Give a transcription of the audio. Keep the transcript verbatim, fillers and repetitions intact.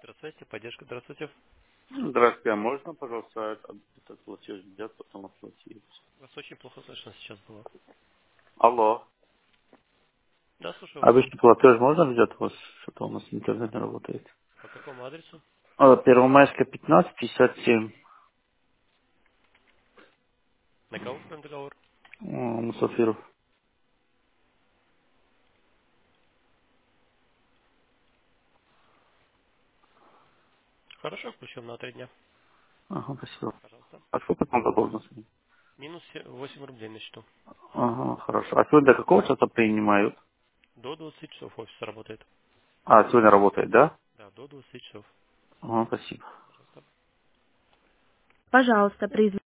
Здравствуйте, поддержка, здравствуйте. Здравствуйте, а можно, пожалуйста, этот этот платеж взять, потом оплатить? Вас очень плохо слышно сейчас было. Алло. Да, слушаю вас. Обычный платеж можно взять у вас? Что-то у нас интернет не работает. По какому адресу? А, Первомайская, пятнадцать, пятьдесят семь. На кого прям договор? М, Мусафиров. Хорошо, включим на три дня. Ага, спасибо. Пожалуйста. А сколько там задолженности? Минус се- восемь рублей на счету. Ага, хорошо. А сегодня до какого часа принимают? До двадцати часов офис работает. А, сегодня работает, да? Да, до двадцати часов. Ага, спасибо. Пожалуйста. Пожалуйста, произведите.